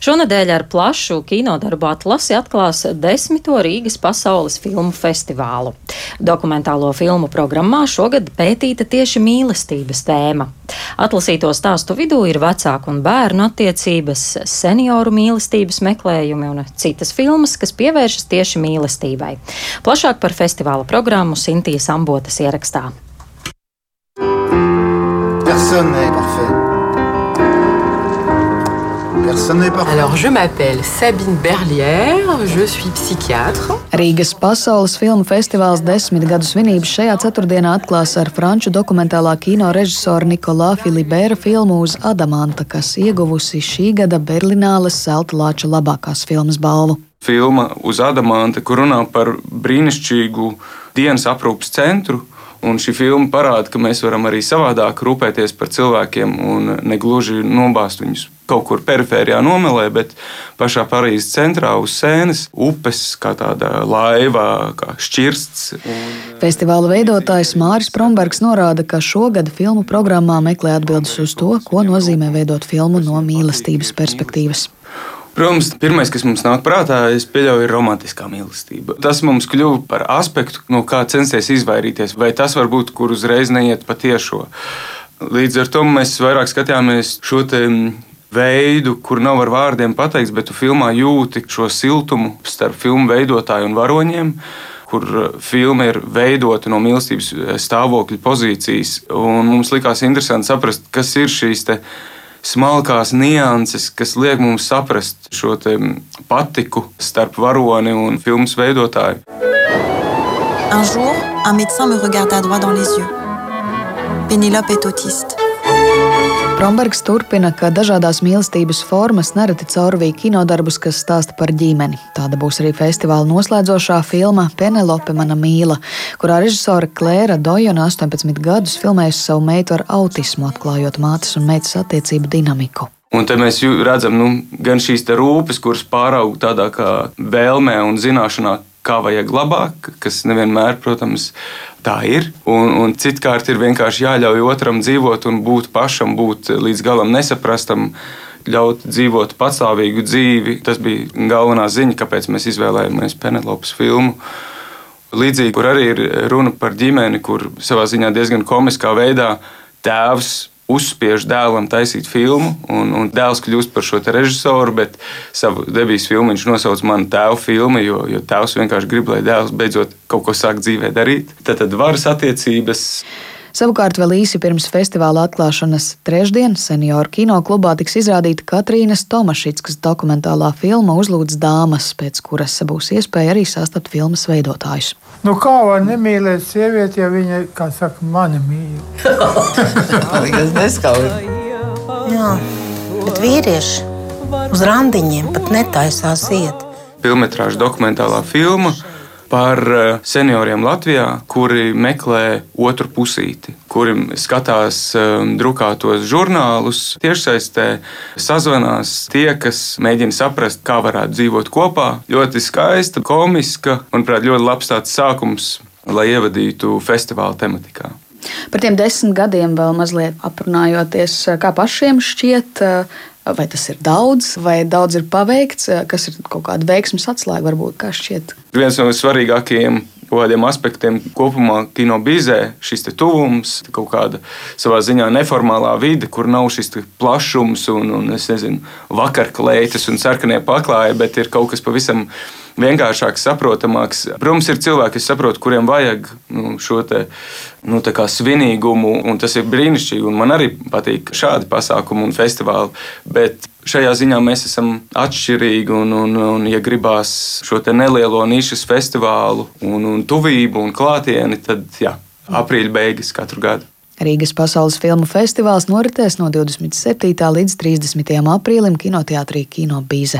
Šonadēļ ar plašu kinodarbu atlasi atklās 10. Rīgas pasaules filmu festivālu. Dokumentālo filmu programmā šogad pētīta tieši mīlestības tēma. Atlasīto stāstu vidū ir vecāku un bērnu attiecības, senioru mīlestības meklējumi un citas filmas, kas pievēršas tieši mīlestībai. Plašāk par festivāla programmu Sintīs Ambotas ierakstā. Personne n'est parfait. Alors, je m'appelle Sabine Berlière, je suis psychiatre. Rīgas pasaules filmu festivāls 10 gadu svinības šajā ceturtdienā atklās ar franču dokumentālā kino režisora Nikolā Filibēra filmu Uz Adamanta, kas ieguvusi šī gada Berlināles Zelta Lāča labākās filmas balvu. Filma Uz Adamanta, kur runā par brīnišķīgu dienas aprūpes centru. Un šī filma parāda, ka mēs varam arī savādāk rūpēties par cilvēkiem un negluži nobāzt viņus kaut kur perifērijā nomelē, bet pašā Parīzes centrā uz Sēnes upes, kā tāda laiva, kā šķirsts. Festivāla veidotājs Māris Prombergs norāda, ka šogad filmu programmā meklē atbildes uz to, ko nozīmē veidot filmu no mīlestības perspektīvas. Protams, pirmais, kas mums nāk prātā, es pieļauju, ir romantiskā mīlestība. Tas mums kļuva par aspektu, no kā censties izvairīties, vai tas var būt, kur uzreiz neiet pa tiešo. Līdz ar to mēs vairāk skatījāmies šo veidu, kur nav ar vārdiem pateikts, bet tu filmā jūti šo siltumu starp filmu veidotāju un varoņiem, kur filma ir veidota no mīlestības stāvokļa pozīcijas. Un mums likās interesanti saprast, kas ir šīs smalkās nianses, kas liek mums saprast šo patiku starp varoni un filmas veidotāju. Un jour, un médecin me regarda droit dans les yeux. Pénélope est autiste. Prombergs turpina, ka dažādās mīlestības formas nereti caurvīja kinodarbus, kas stāsta par ģimeni. Tāda būs arī festivāla noslēdzošā filma Penelope mana mīla, kurā režisore Klēra Dojona 18 gadus filmējusi savu meitu ar autismu, atklājot mātes un meitas attiecību dinamiku. Un te mēs redzam gan šīs rūpes, kuras pāraug tādā kā vēlmē un zināšanā, kā vajag labāk, kas nevienmēr, protams, tā ir. Un citkārt ir vienkārši jāļauj otram dzīvot un būt pašam, būt līdz galam nesaprastam, ļaut dzīvot patstāvīgu dzīvi. Tas bija galvenā ziņa, kāpēc mēs izvēlējāmies Penelopes filmu. Līdzīgi, kur arī ir runa par ģimeni, kur savā ziņā diezgan komiskā veidā tēvs uzspiež dēlam taisīt filmu, un dēls kļūst par šo režisoru, bet savu debijas filmu viņš nosauc manu tēvu filmu, jo tēvs vienkārši grib, lai dēls beidzot kaut ko sāk dzīvē darīt. Tad varas attiecības. Savukārt vēl īsi pirms festivāla atklāšanas trešdien senioru kinoklubā tiks izrādīta Katrīnas Tomašickas dokumentālā filma Uzlūdz dāmas, pēc kuras būs iespēja arī sastapt filmas veidotājus. Kā var nemīlēt sievieti, ja viņa, kā saka, mani mīl? Tas neskauj. Jā, bet vīrieši uz randiņiem pat netaisās iet. Filmetrāža dokumentālā filma par senioriem Latvijā, kuri meklē otru pusīti, kuri skatās drukātos žurnālus, tiešsaistē sazvanās tie, kas mēģina saprast, kā varētu dzīvot kopā. Ļoti skaista, komiska un, manuprāt, ļoti labs tāds sākums, lai ievadītu festivāla tematikā. Par tiem 10 gadiem vēl mazliet aprunājoties, kā pašiem šķiet, vai tas ir daudz, vai daudz ir paveikts, kas ir kaut kāda veiksmes atslēga, varbūt, kā šķiet? Viens no svarīgākajiem kādiem aspektiem kopumā kino bizē, šis tuvums, kaut kāda savā ziņā neformālā vide, kur nav šis plašums un es nezinu, vakarkleitas un sarkanie paklāji, bet ir kaut kas pavisam vienkāršāks, saprotamāks. Protams, ir cilvēki, kas saprot, kuriem vajag šo svinīgumu, un tas ir brīnišķīgi, un man arī patīk šādi pasākumi un festivāli, bet šajā ziņā mēs esam atšķirīgi, un ja gribās šo nelielo nišas festivālu un tuvību un klātieni, tad jā, aprīļa beigas katru gadu. Rīgas pasaules filmu festivāls noritēs no 27. līdz 30. aprīlim kinoteātrī Kino Bīze.